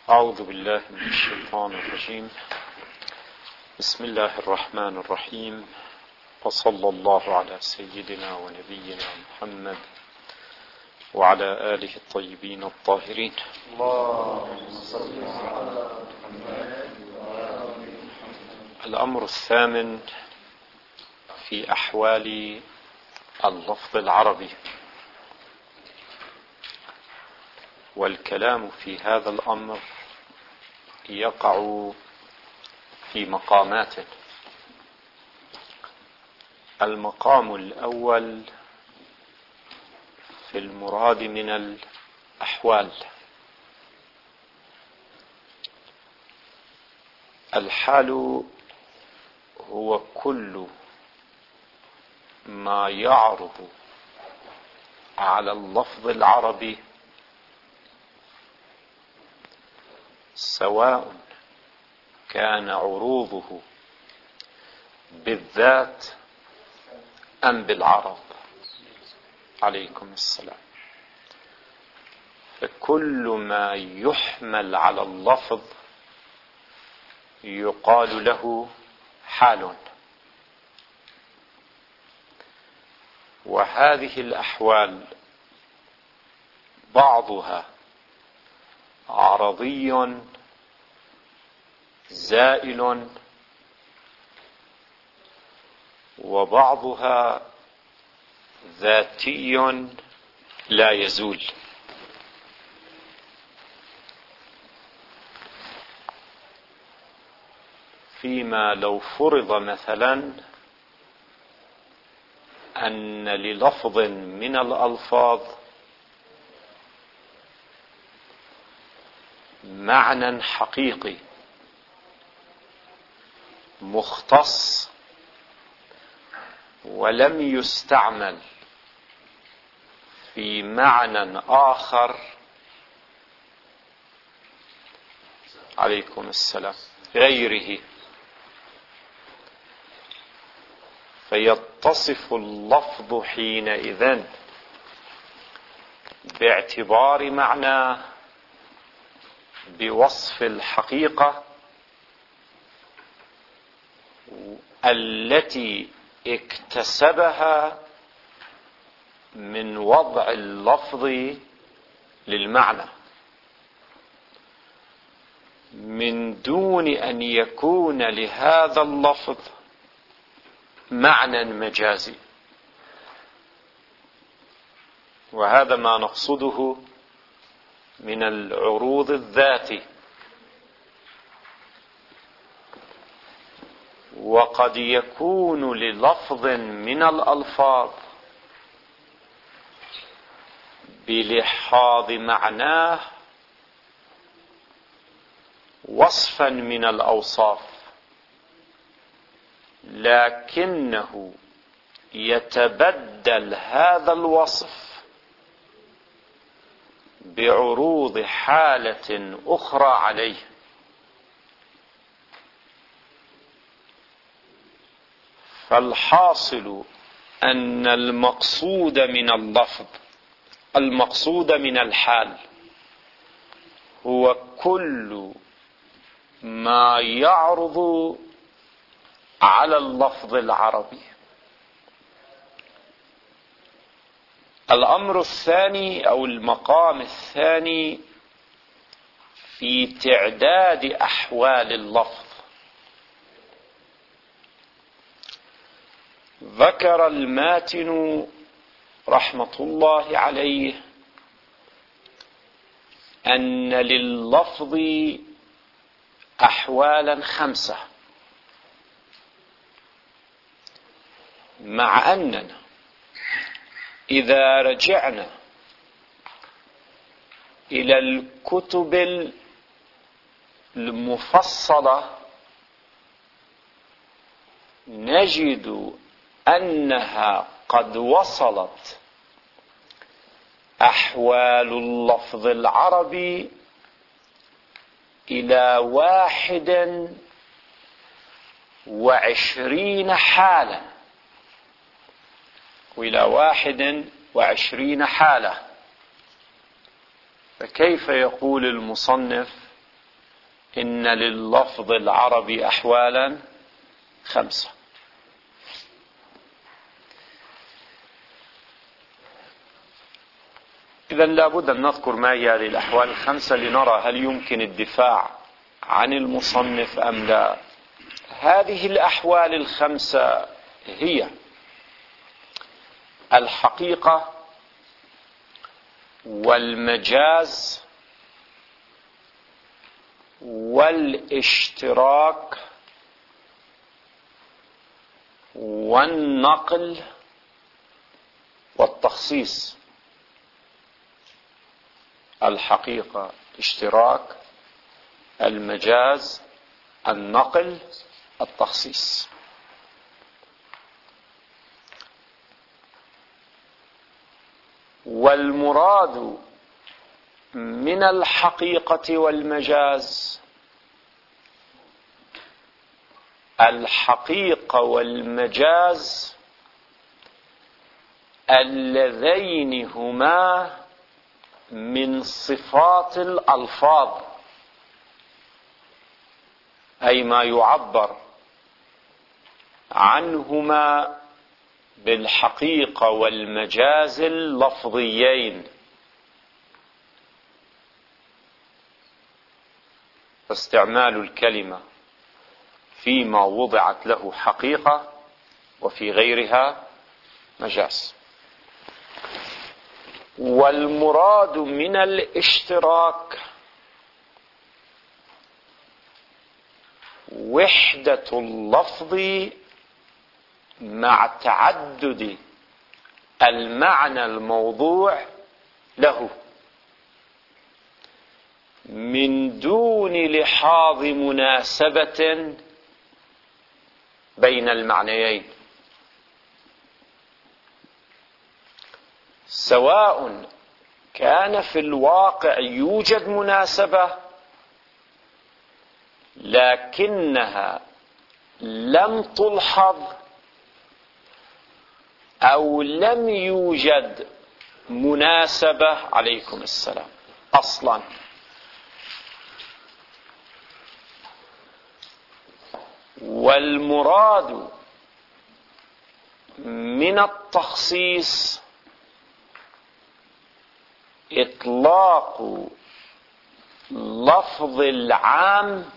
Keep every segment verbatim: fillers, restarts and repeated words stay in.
أعوذ بالله من الشيطان الرجيم. بسم الله الرحمن الرحيم، وصلى الله على سيدنا ونبينا محمد وعلى آله الطيبين الطاهرين. الأمر الثامن في أحوال اللفظ العربي، والكلام في هذا الأمر يقع في مقامات. المقام الأول في المراد من الأحوال. الحال هو كل ما يعرض على اللفظ العربي، سواء كان عروضه بالذات أم بالعرض. عليكم السلام. فكل ما يحمل على اللفظ يقال له حال، وهذه الأحوال بعضها عرضي زائل، وبعضها ذاتي لا يزول. فيما لو فرض مثلا أن للفظ من الألفاظ معنى حقيقي مختص ولم يستعمل في معنى آخر، عليكم السلام، غيره، فيتصف اللفظ حينئذ باعتبار معناه بوصف الحقيقة التي اكتسبها من وضع اللفظ للمعنى، من دون أن يكون لهذا اللفظ معنى مجازي. وهذا ما نقصده من العروض الذاتي. وقد يكون للفظ من الألفاظ بلحاظ معناه وصفا من الأوصاف، لكنه يتبدل هذا الوصف بعروض حالة أخرى عليه. فالحاصل أن المقصود من اللفظ، المقصود من الحال، هو كل ما يعرض على اللفظ العربي. الأمر الثاني أو المقام الثاني في تعداد أحوال اللفظ. ذكر الماتن رحمة الله عليه أن لللفظ أحوالا خمسة، مع أننا إذا رجعنا إلى الكتب المفصلة نجد أنها قد وصلت أحوال اللفظ العربي إلى واحد وعشرين حالة، وإلى واحد وعشرين حالة. فكيف يقول المصنف إن لللفظ العربي أحوالا خمسة. إذا لابد أن نذكر ما هي هذه الأحوال الخمسة لنرى هل يمكن الدفاع عن المصنف أم لا. هذه الأحوال الخمسة هي الحقيقة والمجاز والاشتراك والنقل والتخصيص. الحقيقة، اشتراك، المجاز، النقل، التخصيص. والمراد من الحقيقة والمجاز، الحقيقة والمجاز اللذين هما من صفات الألفاظ، أي ما يعبر عنهما بالحقيقة والمجاز اللفظيين. فاستعمال الكلمة فيما وضعت له حقيقة وفي غيرها مجاز. والمراد من الاشتراك وحدة اللفظ مع تعدد المعنى الموضوع له من دون لحاظ مناسبة بين المعنيين، سواء كان في الواقع يوجد مناسبة لكنها لم تلحظ، أو لم يوجد مناسبة عليكم السلام أصلا. والمراد من التخصيص إطلاق لفظ العام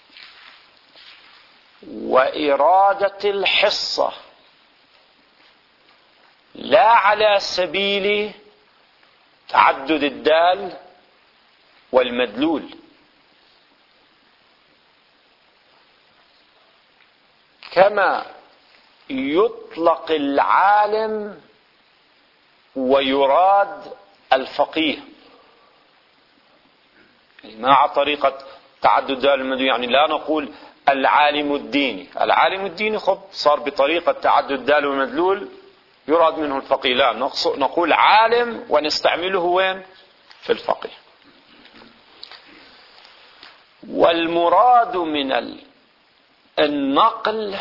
وإرادة الحصة لا على سبيل تعدد الدال والمدلول، كما يطلق العالم ويراد الفقيه مع طريقة تعدد الدال والمدلول. يعني لا نقول العالم الديني، العالم الديني خب صار بطريقة تعدد الدال والمدلول يراد منه الفقيه، لا نقول عالم ونستعمله وين؟ في الفقيه. والمراد من النقل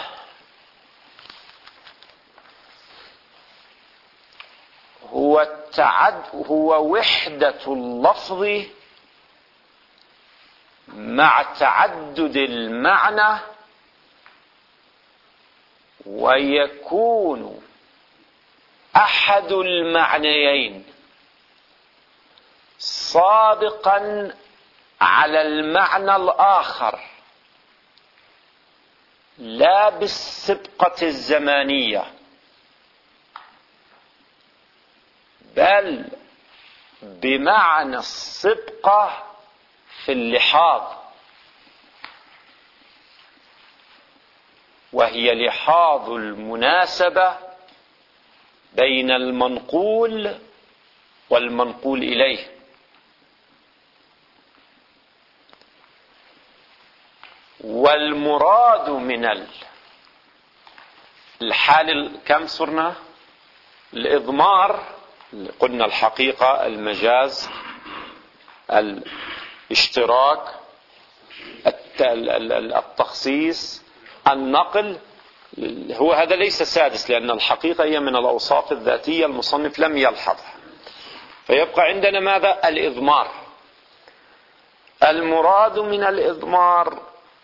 هو التعد هو وحدة اللفظ مع تعدد المعنى، ويكون أحد المعنيين صادقا على المعنى الآخر لا بالسبقة الزمانية، بل بمعنى السبقة في اللحاظ، وهي لحاظ المناسبة بين المنقول والمنقول إليه. والمراد من الحال كم صرنا؟ الإضمار، قلنا الحقيقة، المجاز، الاشتراك، التخصيص، النقل. هو هذا ليس سادس، لأن الحقيقة هي من الأوصاف الذاتية المصنف لم يلحظها، فيبقى عندنا ماذا؟ الإضمار. المراد من الإضمار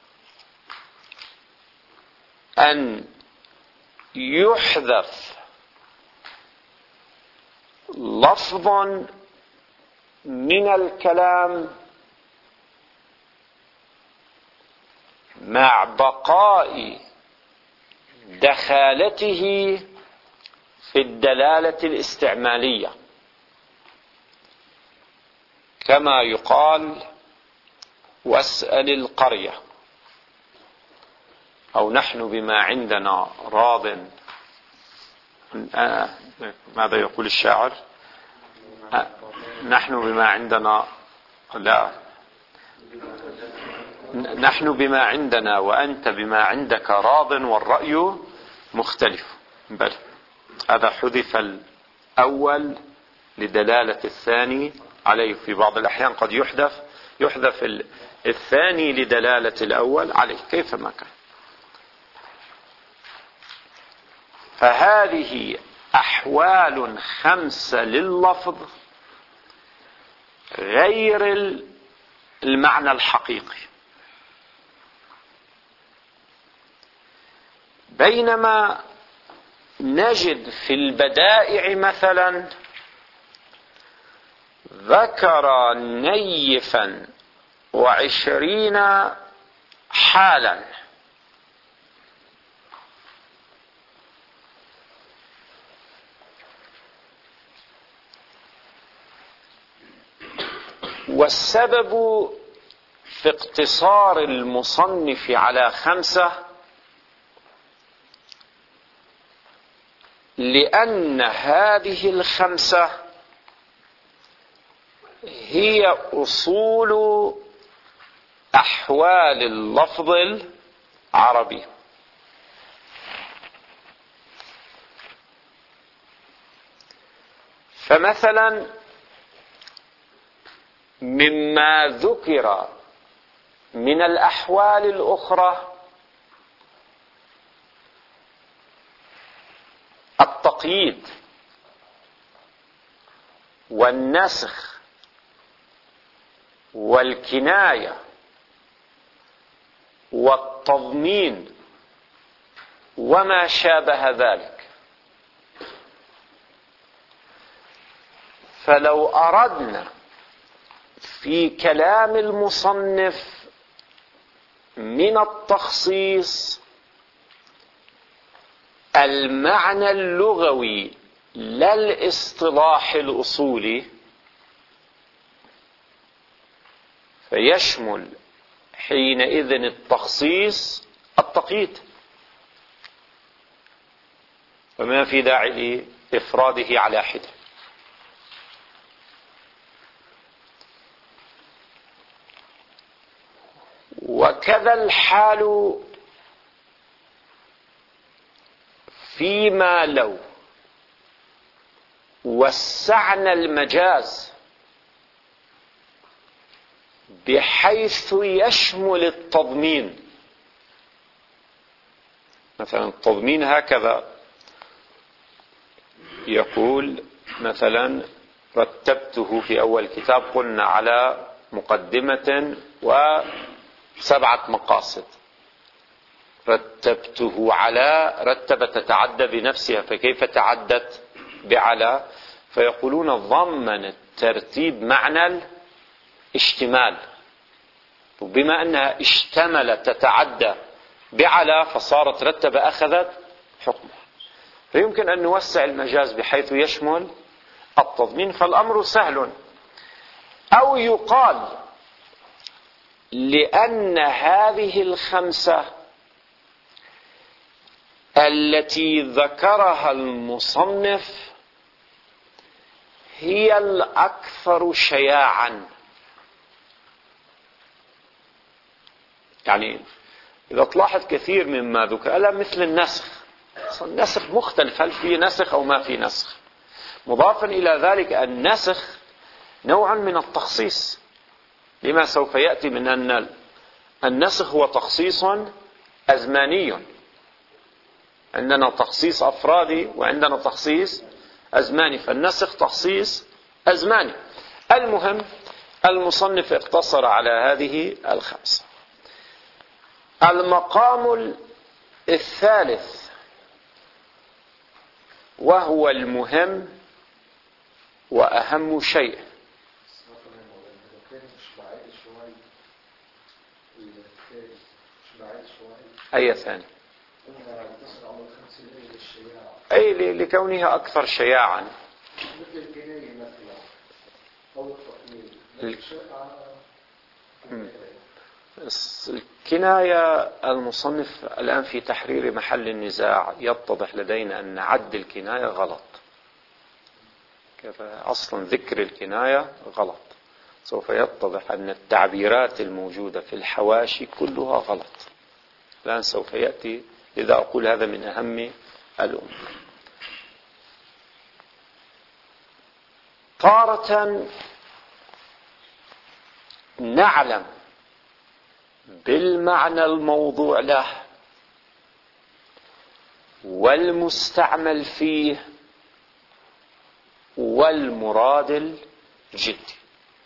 أن يحذف لفظ من الكلام مع بقاء دخالته في الدلالة الاستعمالية، كما يقال واسأل القرية، أو نحن بما عندنا راض. آه ماذا يقول الشاعر؟ آه نحن بما عندنا لا نحن بما عندنا وأنت بما عندك راض والرأي مختلف. بل هذا حذف الأول لدلالة الثاني عليه. في بعض الأحيان قد يحذف يحذف الثاني لدلالة الأول عليه كيفما كان. فهذه أحوال خمسة لللفظ غير المعنى الحقيقي. بينما نجد في البدائع مثلا ذكر نيفا وعشرين حالا، والسبب في اقتصار المصنف على خمسة لأن هذه الخمسة هي أصول أحوال اللفظ العربي. فمثلا مما ذكر من الأحوال الأخرى التقييد والنسخ والكناية والتضمين وما شابه ذلك. فلو أردنا في كلام المصنف من التخصيص المعنى اللغوي لا الاصطلاح الأصولي، فيشمل حينئذ التخصيص التقييد، وما في داعي لإفراده على حدة. وكذا الحال فيما لو وسعنا المجاز بحيث يشمل التضمين. مثلا التضمين هكذا يقول مثلا رتبته في أول كتاب قلنا على مقدمة وسبعة مقاصد، رتبته على رتب تتعدى بنفسها، فكيف تعدت بعلى؟ فيقولون ضمن الترتيب معنى الاشتمال، وبما أنها اشتملت تتعدى بعلى فصارت رتب أخذت حكمها. فيمكن أن نوسع المجاز بحيث يشمل التضمين، فالأمر سهل. أو يقال لأن هذه الخمسة التي ذكرها المصنف هي الأكثر شياعا. يعني إذا تلاحظ كثير مما ذكر ألا مثل النسخ، النسخ مختلف، هل في نسخ أو ما في نسخ. مضافا إلى ذلك النسخ نوع من التخصيص، لما سوف يأتي من أن النسخ هو تخصيص أزماني. عندنا تخصيص أفرادي وعندنا تخصيص أزماني، فالنسخ تخصيص أزماني. المهم المصنف اقتصر على هذه الخمسة. المقام الثالث وهو المهم وأهم شيء. أي ثاني؟ أي لكونها أكثر شياعا. الكناية المصنف الآن في تحرير محل النزاع يتضح لدينا أن عد الكناية غلط. كيف أصلا ذكر الكناية غلط. سوف يتضح أن التعبيرات الموجودة في الحواشي كلها غلط. الآن سوف يأتي، لذا أقول هذا من أهم الأمور. تارة نعلم بالمعنى الموضوع له والمستعمل فيه والمراد الجدي،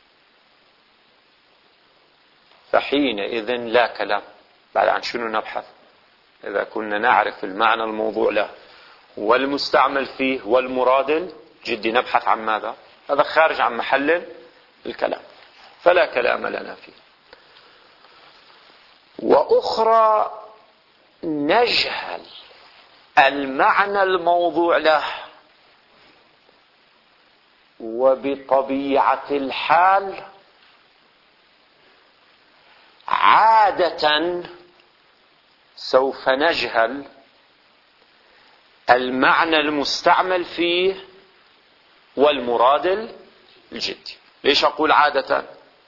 فحينئذ لا كلام. بعد عن شنو نبحث؟ إذا كنا نعرف المعنى الموضوع له والمستعمل فيه والمراد الجدي نبحث عن ماذا؟ هذا خارج عن محل الكلام، فلا كلام لنا فيه. وأخرى نجهل المعنى الموضوع له، وبطبيعة الحال عادة سوف نجهل المعنى المستعمل فيه والمراد الجدي. ليش أقول عادة؟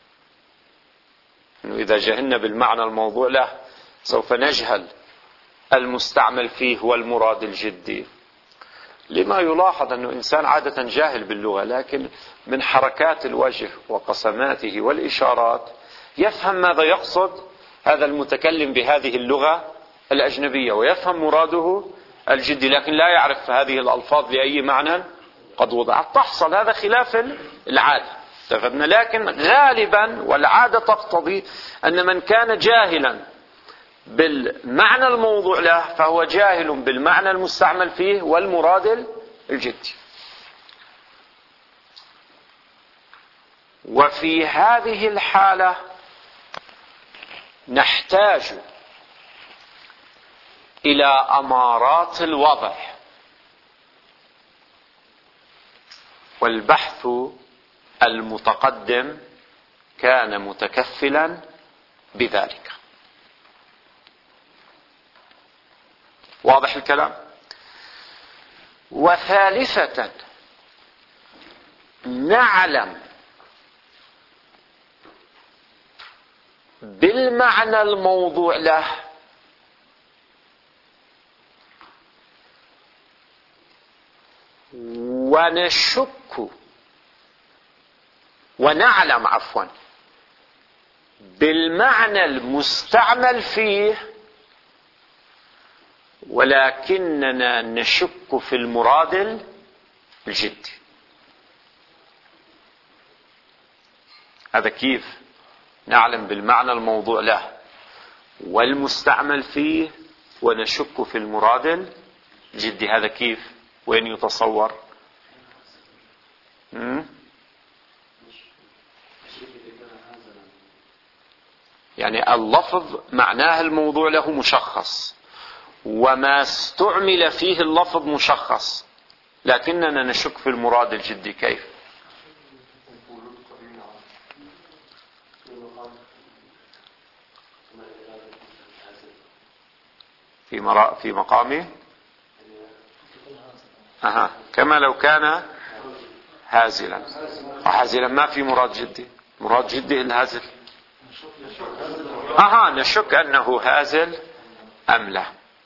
إنه إذا جهلنا بالمعنى الموضوع له سوف نجهل المستعمل فيه والمراد الجدي. لما يلاحظ أنه إنسان عادة جاهل باللغة، لكن من حركات الوجه وقسماته والإشارات يفهم ماذا يقصد هذا المتكلم بهذه اللغة الأجنبية، ويفهم مراده الجدي، لكن لا يعرف هذه الألفاظ لأي معنى قد وضعت. تحصل هذا خلاف العادة، اتفقنا. لكن غالبا والعادة تقتضي أن من كان جاهلا بالمعنى الموضوع له فهو جاهل بالمعنى المستعمل فيه والمراد الجدي. وفي هذه الحالة نحتاج إلى أمارات الوضع، والبحث المتقدم كان متكفلا بذلك. واضح الكلام؟ وثالثة نعلم بالمعنى الموضوع له ونشك ونعلم عفوا بالمعنى المستعمل فيه، ولكننا نشك في المراد الجدي. هذا كيف؟ نعلم بالمعنى الموضوع له والمستعمل فيه ونشك في المراد الجدي. هذا كيف؟ وين يتصور؟ م? يعني اللفظ معناه الموضوع له مشخص، وما استعمل فيه اللفظ مشخص، لكننا نشك في المراد الجدي. كيف؟ في مرا في مقامه أها كما لو كان هازلا. هازلا ما في مراد جدي، مراد جدي الهازل. أها نشك أنه هازل أم لا،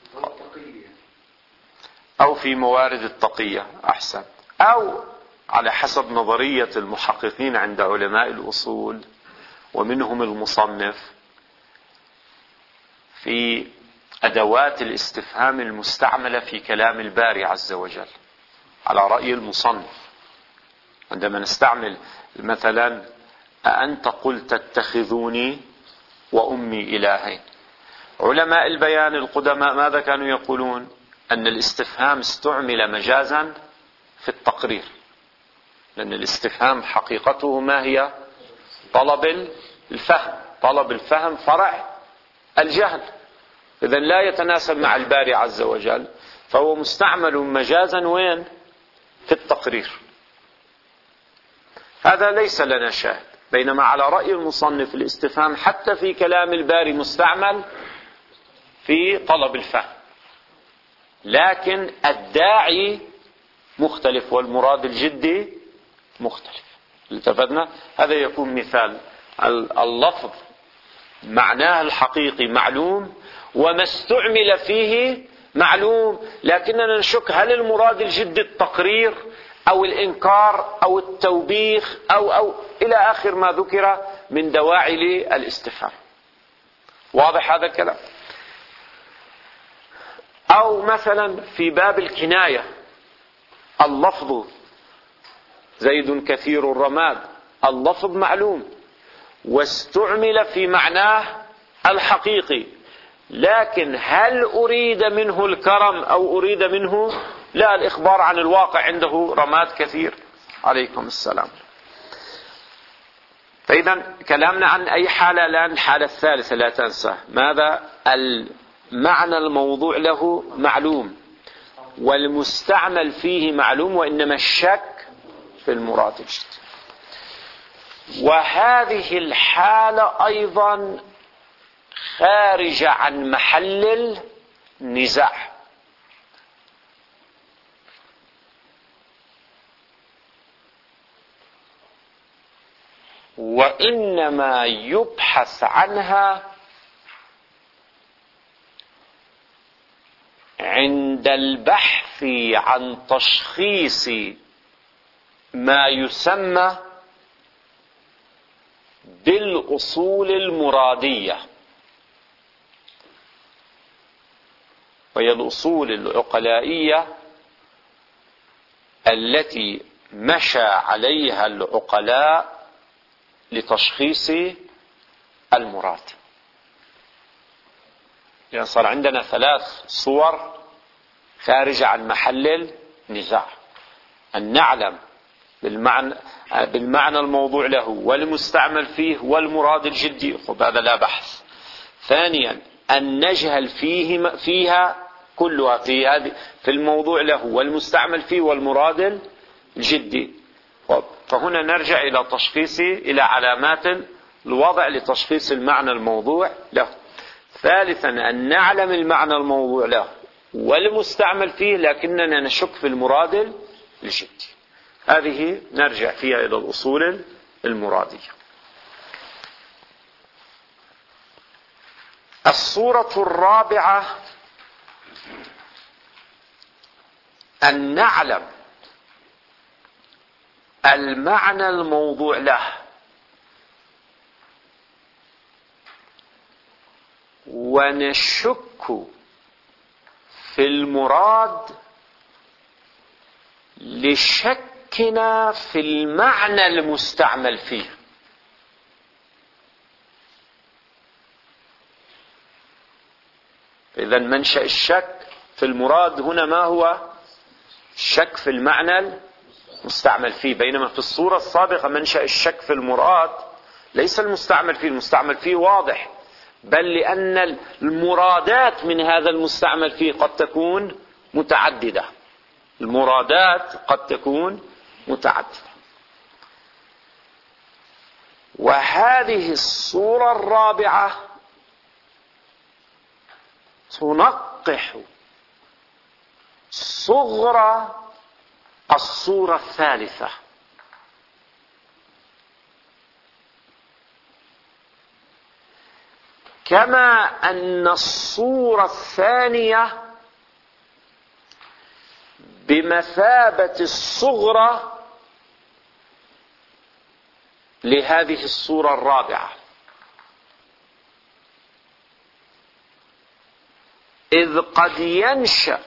أو في موارد التقية أحسن، أو على حسب نظرية المحققين عند علماء الأصول ومنهم المصنف في أدوات الاستفهام المستعملة في كلام الباري عز وجل، على رأي المصنف. عندما نستعمل مثلا أأنت قلت اتخذوني وأمي إلهين. علماء البيان القدماء ماذا كانوا يقولون؟ أن الاستفهام استعمل مجازا في التقرير، لأن الاستفهام حقيقته ما هي؟ طلب الفهم. طلب الفهم فرع الجهل، إذن لا يتناسب مع الباري عز وجل، فهو مستعمل مجازا وين؟ في التقرير. هذا ليس لنا شاهد، بينما على رأي المصنف الاستفهام حتى في كلام الباري مستعمل في طلب الفهم، لكن الداعي مختلف والمراد الجدي مختلف. التفتنا؟ هذا يكون مثال. اللفظ معناه الحقيقي معلوم وما استعمل فيه معلوم، لكننا نشك هل المراد الجدي التقرير أو الإنكار أو التوبيخ أو أو إلى آخر ما ذكر من دواعي الاستفهام. واضح هذا الكلام؟ أو مثلا في باب الكناية، اللفظ زيد كثير الرماد، اللفظ معلوم واستعمل في معناه الحقيقي، لكن هل أريد منه الكرم أو أريد منه لا الإخبار عن الواقع عنده رماد كثير. عليكم السلام. فإذا كلامنا عن أي حالة الآن؟ الحالة الثالثة لا تنسى، ماذا؟ المعنى الموضوع له معلوم والمستعمل فيه معلوم، وإنما الشك في المراد الجدي. وهذه الحالة أيضا خارجة عن محل النزاع، وإنما يبحث عنها عند البحث عن تشخيص ما يسمى بالأصول المرادية، وهي الأصول العقلائية التي مشى عليها العقلاء لتشخيص المراد. يعني صار عندنا ثلاث صور خارجة عن محل النزاع: أن نعلم بالمعنى, بالمعنى الموضوع له والمستعمل فيه والمراد الجدي، خب هذا لا بحث. ثانيا أن نجهل فيه فيها كلها في هذه في الموضوع له والمستعمل فيه والمراد الجدي. خب فهنا نرجع إلى تشخيص إلى علامات الوضع لتشخيص المعنى الموضوع له. ثالثا أن نعلم المعنى الموضوع له والمستعمل فيه لكننا نشك في المراد الجدي. هذه نرجع فيها إلى الأصول المرادية. الصورة الرابعة أن نعلم المعنى الموضوع له ونشك في المراد لشكنا في المعنى المستعمل فيه. إذا منشأ الشك في المراد هنا ما هو؟ الشك في المعنى المستعمل فيه، بينما في الصورة السابقة منشأ الشك في المراد ليس المستعمل فيه، المستعمل فيه واضح، بل لأن المرادات من هذا المستعمل فيه قد تكون متعددة. المرادات قد تكون متعددة. وهذه الصورة الرابعة تنقح صغرى الصورة الثالثة، كما أن الصورة الثانية بمثابة الصغرى لهذه الصورة الرابعة، إذ قد ينشأ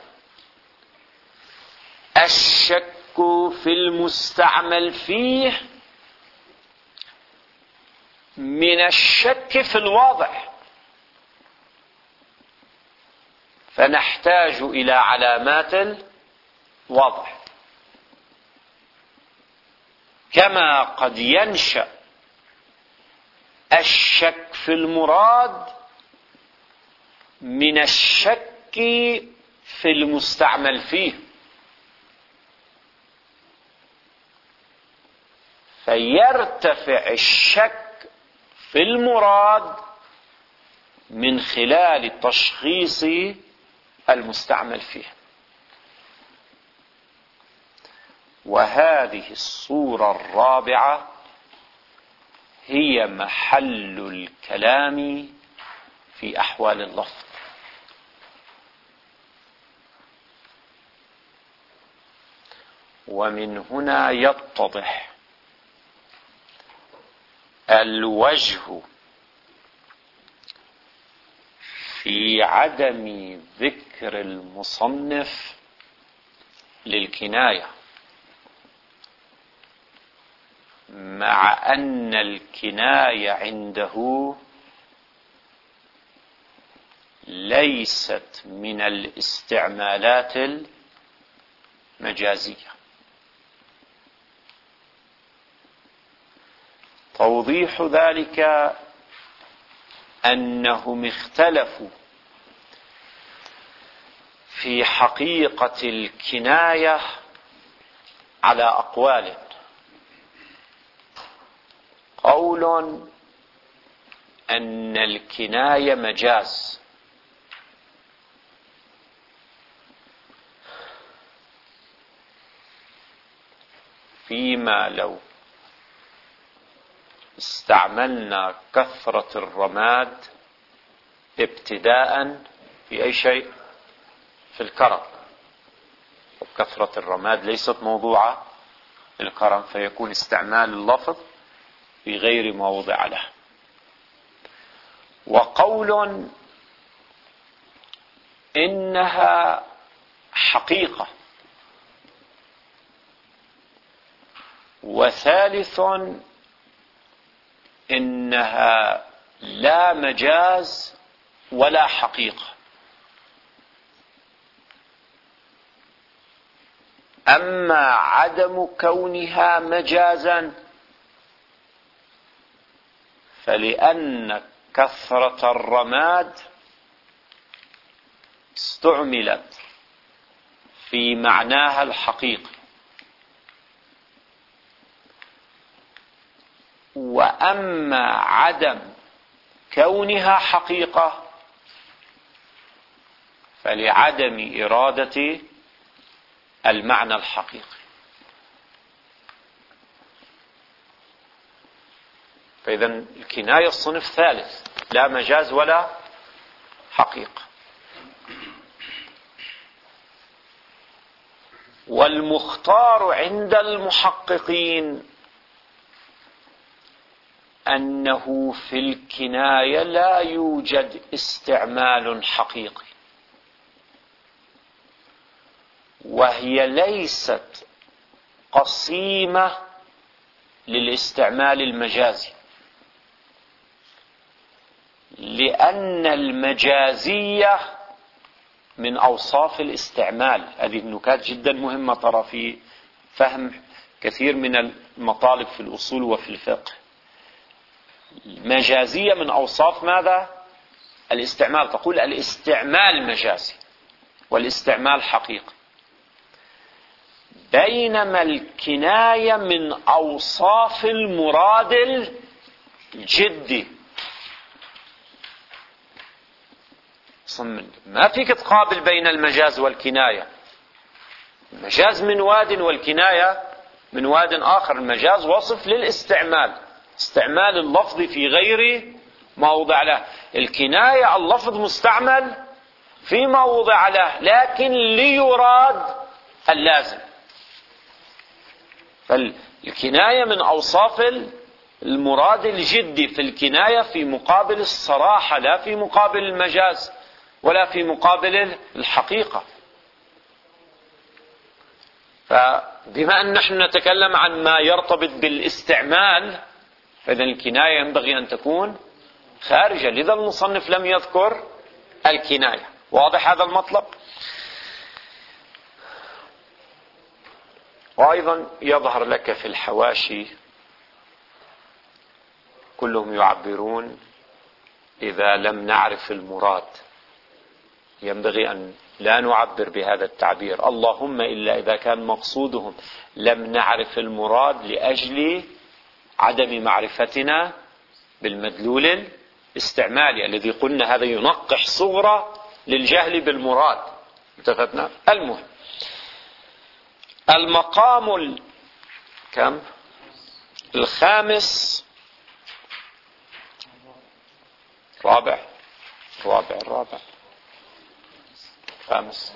الشك في المستعمل فيه من الشك في الواضح، فنحتاج إلى علامات الواضح. كما قد ينشأ الشك في المراد من الشك في المستعمل فيه، فيرتفع الشك في المراد من خلال تشخيص المستعمل فيه. وهذه الصورة الرابعة هي محل الكلام في أحوال اللفظ. ومن هنا يتضح الوجه في عدم ذكر المصنف للكناية، مع أن الكناية عنده ليست من الاستعمالات المجازية. توضيح ذلك أنهم اختلفوا في حقيقة الكناية على أقوال. قول أن الكناية مجاز، فيما لو استعملنا كثرة الرماد ابتداء في أي شيء، في الكرم، وكثرة الرماد ليست موضوعة الكرم، فيكون استعمال اللفظ في غير موضع له. وقول إنها حقيقة، وثالث إنها لا مجاز ولا حقيقة. أما عدم كونها مجازا فلأن كثرة الرماد استعملت في معناها الحقيقي، وأما عدم كونها حقيقة فلعدم إرادة المعنى الحقيقي. فإذا الكناية الصنف ثالث، لا مجاز ولا حقيقة. والمختار عند المحققين أنه في الكناية لا يوجد استعمال حقيقي، وهي ليست قسيمة للاستعمال المجازي، لأن المجازية من أوصاف الاستعمال. هذه النكات جدا مهمة ترى في فهم كثير من المطالب في الأصول وفي الفقه. المجازية من أوصاف ماذا؟ الاستعمال. تقول الاستعمال مجازي والاستعمال حقيقي، بينما الكناية من أوصاف المراد الجدي. ما فيك تقابل بين المجاز والكناية. المجاز من واد والكناية من واد آخر. المجاز وصف للاستعمال، استعمال اللفظ في غير موضع له. الكناية اللفظ مستعمل في موضع له لكن ليراد اللازم. فالكناية من أوصاف المراد الجدي، في الكناية في مقابل الصراحة، لا في مقابل المجاز ولا في مقابل الحقيقة. فبما أن نحن نتكلم عن ما يرتبط بالاستعمال، فإذا الكناية ينبغي أن تكون خارجة، لذا المصنف لم يذكر الكناية. واضح هذا المطلب؟ وأيضا يظهر لك في الحواشي كلهم يعبرون إذا لم نعرف المراد ينبغي أن لا نعبر بهذا التعبير، اللهم إلا إذا كان مقصودهم لم نعرف المراد لأجل عدم معرفتنا بالمدلول الاستعمالي الذي قلنا هذا ينقح صغرى للجهل بالمراد. اتفقنا؟ المهم المقام ال... كم الخامس رابع رابع الرابع خامس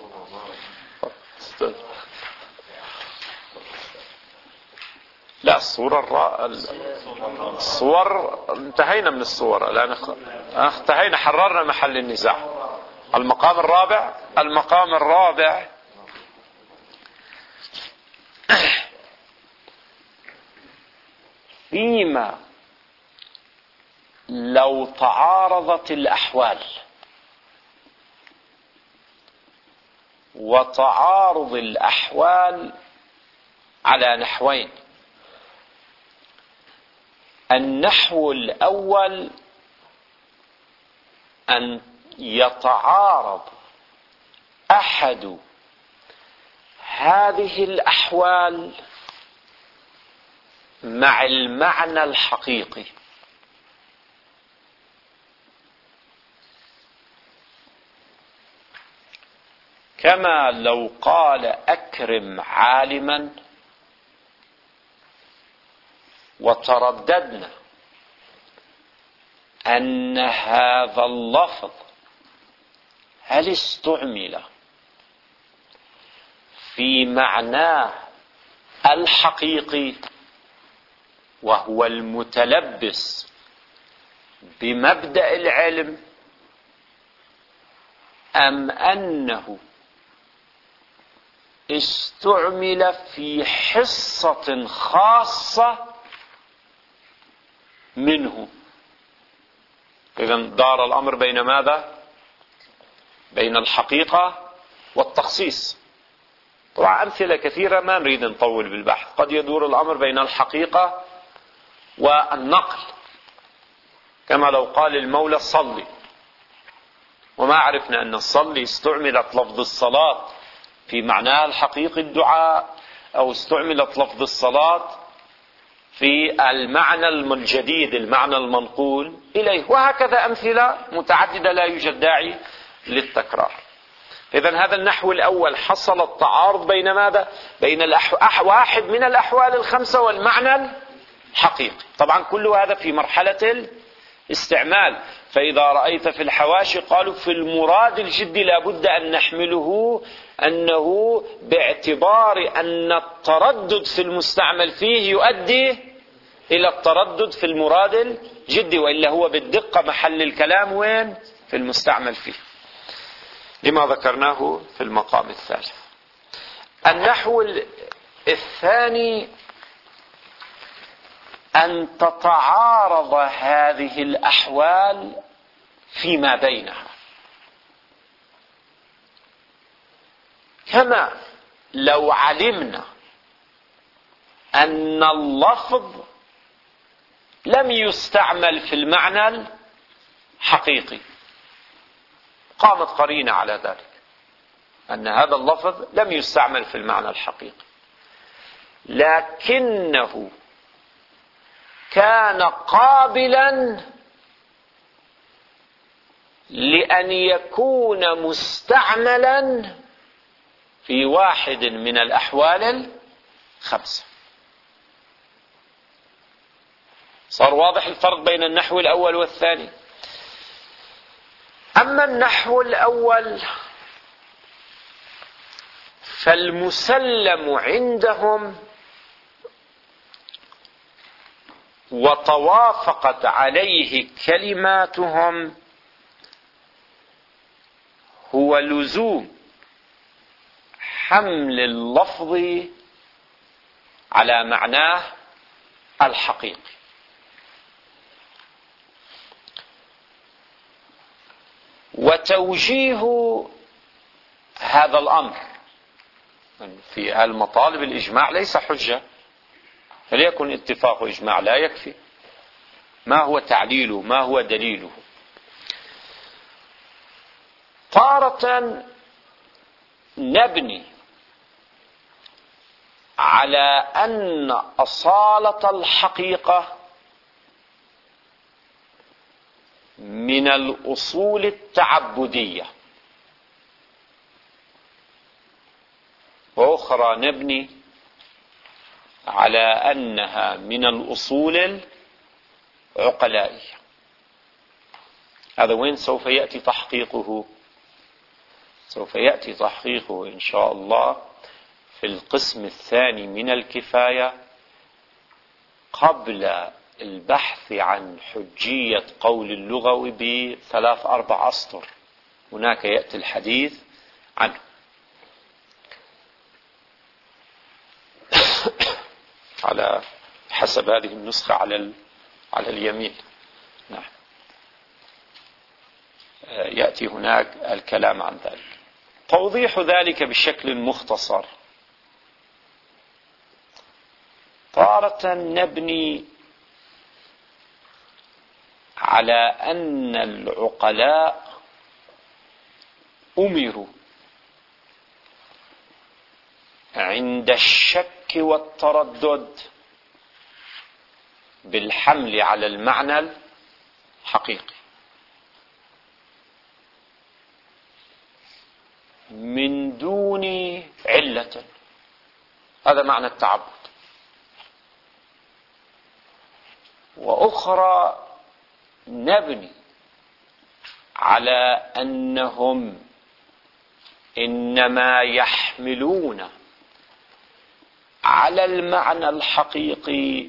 لا الصورة الرا... الصور انتهينا من الصور الآن، انتهينا حررنا محل النزاع. المقام الرابع المقام الرابع فيما لو تعارضت الأحوال، وتعارض الأحوال على نحوين. النحو الأول أن يتعارض أحد هذه الأحوال مع المعنى الحقيقي، كما لو قال أكرم عالما وترددنا أن هذا اللفظ هل استعمل في معناه الحقيقي وهو المتلبس بمبدأ العلم، أم أنه استعمل في حصة خاصة منه. إذن دار الأمر بين ماذا؟ بين الحقيقة والتخصيص. طبعا أمثلة كثيرة ما نريد نطول بالبحث. قد يدور الأمر بين الحقيقة والنقل، كما لو قال المولى صلي، وما عرفنا أن الصلي استعملت لفظ الصلاة في معناها الحقيقي الدعاء، أو استعملت لفظ الصلاة في المعنى الجديد المعنى المنقول إليه، وهكذا أمثلة متعددة لا يوجد داعي للتكرار. إذن هذا النحو الأول حصل التعارض بين ماذا؟ بين الأح... واحد من الأحوال الخمسة والمعنى الحقيقي. طبعا كل هذا في مرحلة الاستعمال. فإذا رأيت في الحواشي قالوا في المراد الجدي لابد أن نحمله أنه باعتبار أن التردد في المستعمل فيه يؤدي إلى التردد في المراد الجدي، وإلا هو بالدقة محل الكلام وين؟ في المستعمل فيه، لما ذكرناه في المقام الثالث. النحو الثاني أن تتعارض هذه الأحوال فيما بينها، كما لو علمنا أن اللفظ لم يستعمل في المعنى الحقيقي، قامت قرينة على ذلك أن هذا اللفظ لم يستعمل في المعنى الحقيقي، لكنه كان قابلا لأن يكون مستعملا في واحد من الأحوال الخمسة. صار واضح الفرق بين النحو الأول والثاني. أما النحو الأول فالمسلم عندهم وتوافقت عليه كلماتهم هو لزوم حمل اللفظ على معناه الحقيقي. وتوجيه هذا الأمر في المطالب الإجماع ليس حجة، فليكن اتفاق إجماع لا يكفي. ما هو تعليله؟ ما هو دليله؟ تارة نبني على أن أصالة الحقيقة من الأصول التعبدية، وأخرى نبني على أنها من الأصول العقلائية. هذا وين سوف يأتي تحقيقه؟ سوف يأتي تحقيقه إن شاء الله في القسم الثاني من الكفاية، قبل البحث عن حجية قول اللغوي بثلاث أربع أسطر. هناك يأتي الحديث عنه. على حسب هذه النسخة على على اليمين. نعم، يأتي هناك الكلام عن ذلك. توضيح ذلك بشكل مختصر: تارة نبني على أن العقلاء أمروا عند الشك والتردد بالحمل على المعنى الحقيقي من دون علة. هذا معنى التعبد. وأخرى نبني على أنهم إنما يحملون على المعنى الحقيقي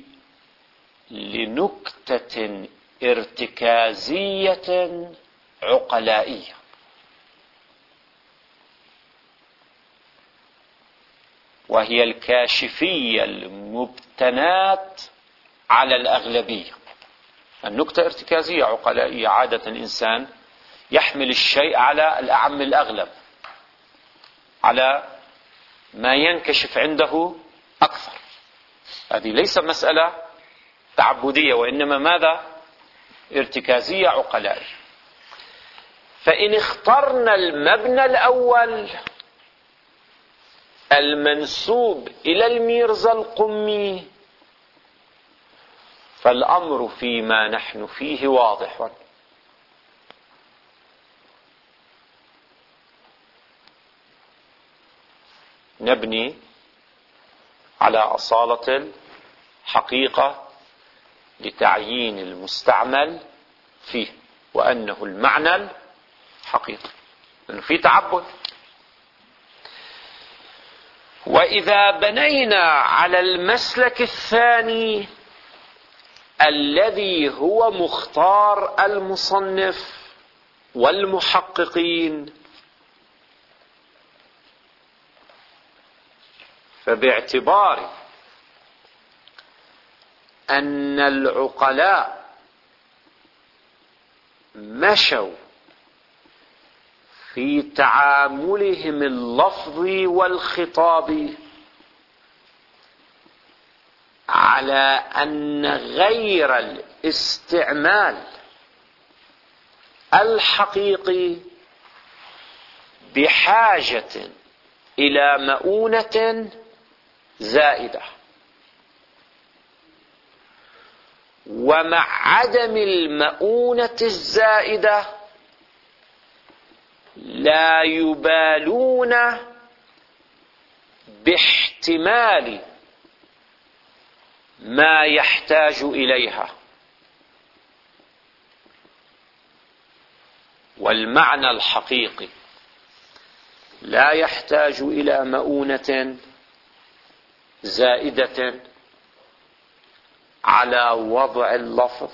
لنكتة ارتكازية عقلائية، وهي الكاشفية المبتنات على الأغلبية. النكتة ارتكازية عقلائية، عادة إنسان يحمل الشيء على الأعم الأغلب، على ما ينكشف عنده أكثر. هذه ليس مسألة تعبدية، وإنما ماذا؟ ارتكازية عقلائية. فإن اخترنا المبنى الأول المنسوب إلى الميرزا القمي فالأمر فيما نحن فيه واضح. نبني على أصالة الحقيقة لتعيين المستعمل فيه، وأنه المعنى الحقيقي، أنه في تعبد. وإذا بنينا على المسلك الثاني الذي هو مختار المصنف والمحققين، فباعتبار أن العقلاء مشوا في تعاملهم اللفظي والخطابي على أن غير الاستعمال الحقيقي بحاجة إلى مؤونة زائدة، ومع عدم المؤونة الزائدة لا يبالون باحتمال ما يحتاج إليها. والمعنى الحقيقي لا يحتاج إلى مؤونة زائدة على وضع اللفظ،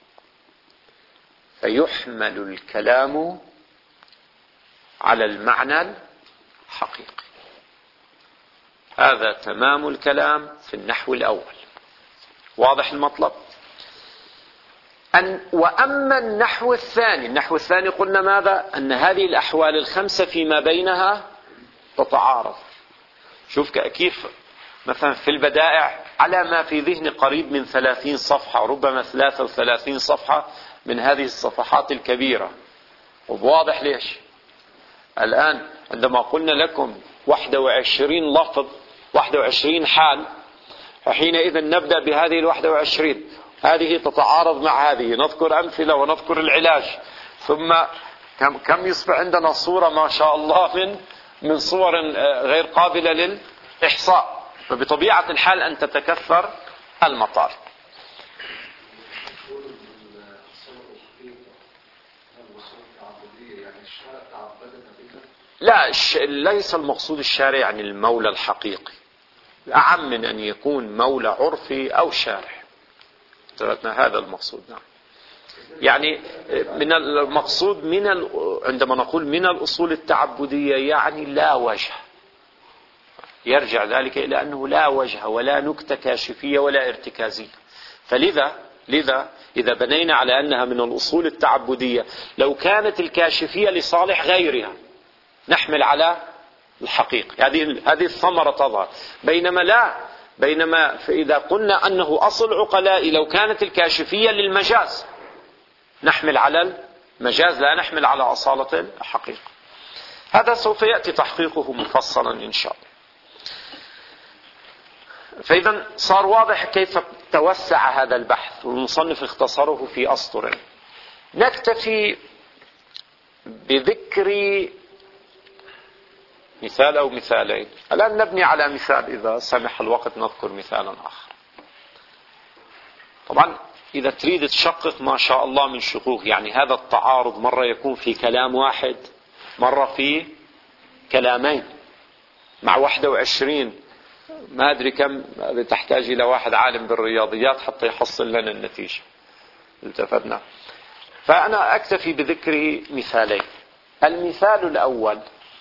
فيحمل الكلام على المعنى الحقيقي. هذا تمام الكلام في النحو الأول. واضح المطلب؟ أن وأما النحو الثاني، النحو الثاني قلنا ماذا؟ أن هذه الأحوال الخمسة فيما بينها تتعارض. شوف كيف مثلا في البدائع على ما في ذهني قريب من ثلاثين صفحة، ربما ثلاثة وثلاثين صفحة من هذه الصفحات الكبيرة. وواضح ليش الآن عندما قلنا لكم واحد وعشرين لفظ، واحد وعشرين حال، حينئذ نبدأ بهذه الواحد وعشرين، هذه تتعارض مع هذه، نذكر أمثلة ونذكر العلاج، ثم كم كم يصبح عندنا صورة ما شاء الله من من صور غير قابلة للإحصاء. فبطبيعة الحال أن تتكثر المطالب. لا، ليس المقصود الشارع يعني المولى الحقيقي، أعم من أن يكون مولى عرفي أو شارع. هذا المقصود. نعم، يعني من المقصود من ال... عندما نقول من الأصول التعبدية يعني لا وجه، يرجع ذلك إلى أنه لا وجه ولا نكتة كاشفية ولا ارتكازية. فلذا لذا إذا بنينا على أنها من الأصول التعبدية، لو كانت الكاشفية لصالح غيرها نحمل على الحقيقة، هذه هذه الثمرة تظهر. بينما لا، بينما فإذا قلنا أنه أصل عقلاء لو كانت الكاشفية للمجاز نحمل على المجاز لا نحمل على أصالة الحقيقة. هذا سوف يأتي تحقيقه مفصلا إن شاء الله. فإذا صار واضح كيف توسع هذا البحث، والمصنف اختصره في أسطر. نكتفي بذكر مثال أو مثالين. الآن نبني على مثال، إذا سمح الوقت نذكر مثالا آخر. طبعا إذا تريد تشقق ما شاء الله من شقوق، يعني هذا التعارض مرة يكون في كلام واحد، مرة في كلامين، مع واحد وعشرين ما أدري كم تحتاج إلى واحد عالم بالرياضيات حتى يحصل لنا النتيجة. التفتنا. فأنا أكتفي بذكر مثالين. المثال الأول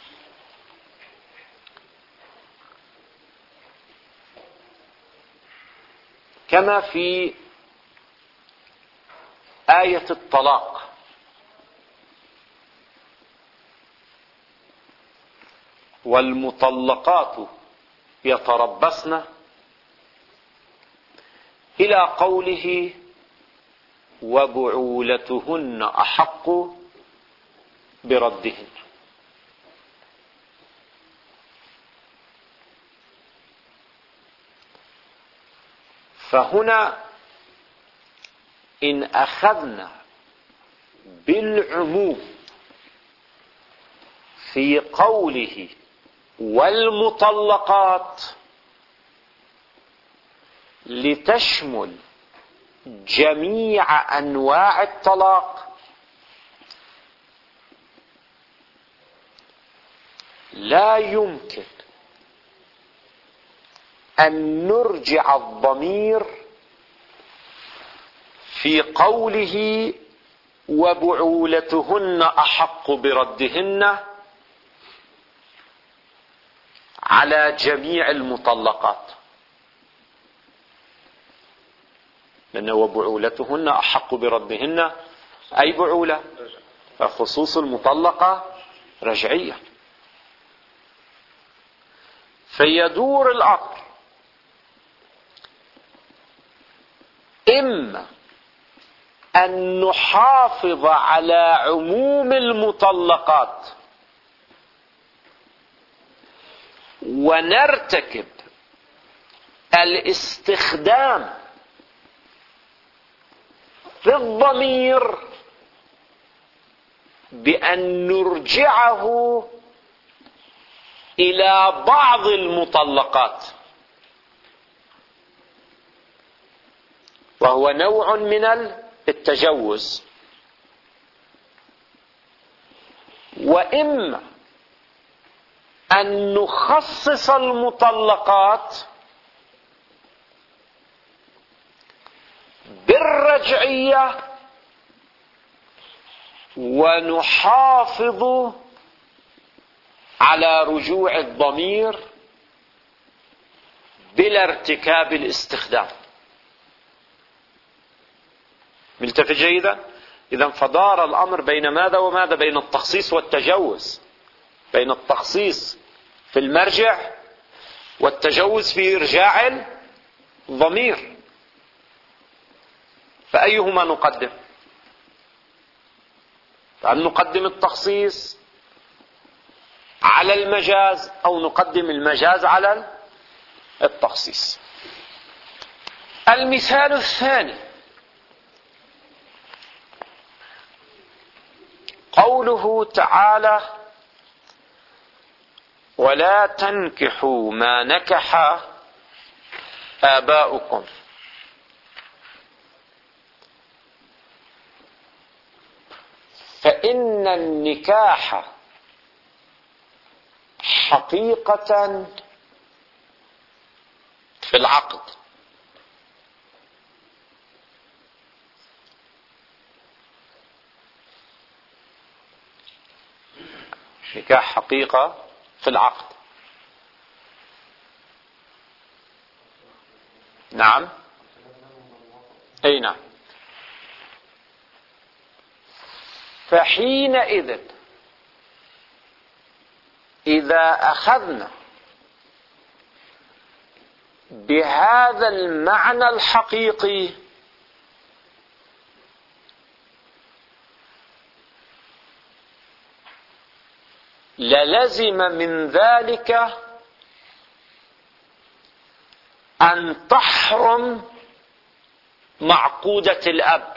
كما في آية الطلاق، والمطلقات يتربصن إلى قوله وبعولتهن أحق بردهن. فهنا إن أخذنا بالعموم في قوله والمطلقات لتشمل جميع أنواع الطلاق، لا يمكن أن نرجع الضمير في قوله وبعولتهن أحق بردهن على جميع المطلقات، لأن وبعولتهن أحق بردهن أي بعولة، فخصوص المطلقة رجعية. فيدور الأمر إما أن نحافظ على عموم المطلقات ونرتكب الاستخدام في الضمير بأن نرجعه إلى بعض المطلقات، وهو نوع من التجوز. وإما أن نخصص المطلقات بالرجعية ونحافظ على رجوع الضمير بلا ارتكاب الاستخدام. ملتفت جيدا؟ إذا فدار الأمر بين ماذا وماذا؟ بين التخصيص والتجوز، بين التخصيص في المرجع والتجوز في إرجاع الضمير، فأيهما نقدم؟ هل نقدم التخصيص على المجاز أو نقدم المجاز على التخصيص؟ المثال الثاني قوله تعالى: ولا تنكحوا ما نكح آباؤكم. فإن النكاح حقيقة في العقد، نكاح حقيقة في العقد. نعم، أي نعم. فحينئذ إذا أخذنا بهذا المعنى الحقيقي للزم من ذلك أن تحرم معقودة الأب،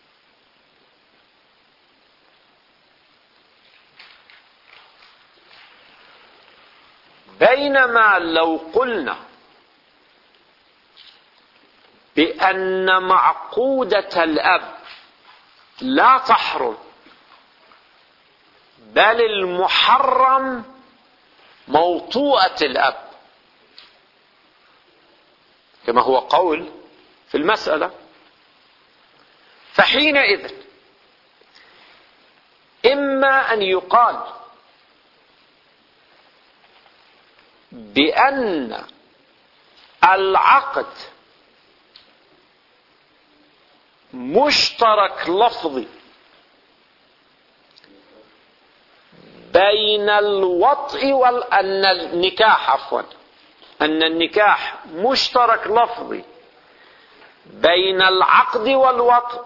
بينما لو قلنا بأن معقودة الأب لا تحرم، بل المحرم موطوءة الأب، كما هو قول في المسألة، فحينئذ إما أن يقال بأن العقد مشترك لفظي بين الوطء وال أن النكاح عفوا أن النكاح مشترك لفظي بين العقد والوطء،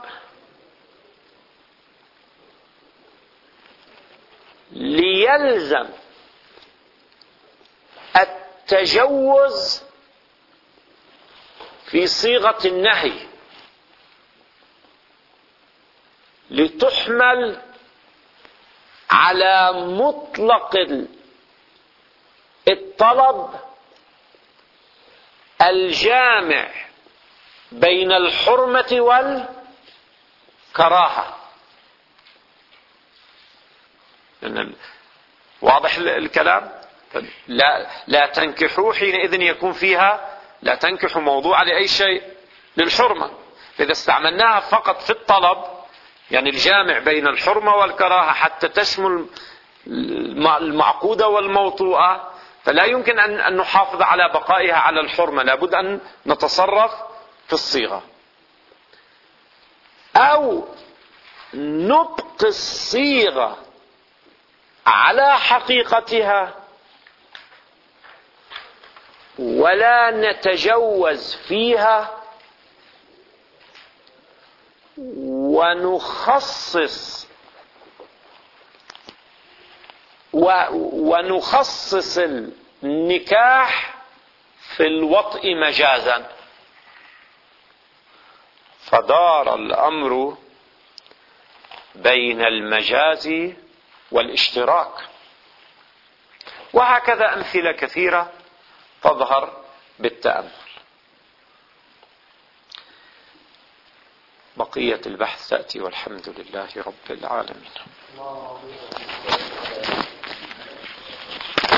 ليلزم التجوز في صيغة النهي، لتحمل على مطلق الطلب الجامع بين الحرمة والكراهة. واضح الكلام؟ لا, لا تنكحوا حينئذ يكون فيها لا تنكحوا موضوع لأي شيء للحرمة، فإذا استعملناها فقط في الطلب يعني الجامع بين الحرمة والكراهة حتى تشمل المعقودة والموطوءة، فلا يمكن أن نحافظ على بقائها على الحرمة، لابد أن نتصرف في الصيغة، أو نبقي الصيغة على حقيقتها ولا نتجوز فيها ونخصص ونخصص النكاح في الوطء مجازا، فدار الأمر بين المجاز والاشتراك. وهكذا أمثلة كثيرة تظهر بالتأمل. بقية البحث تأتي، والحمد لله رب العالمين.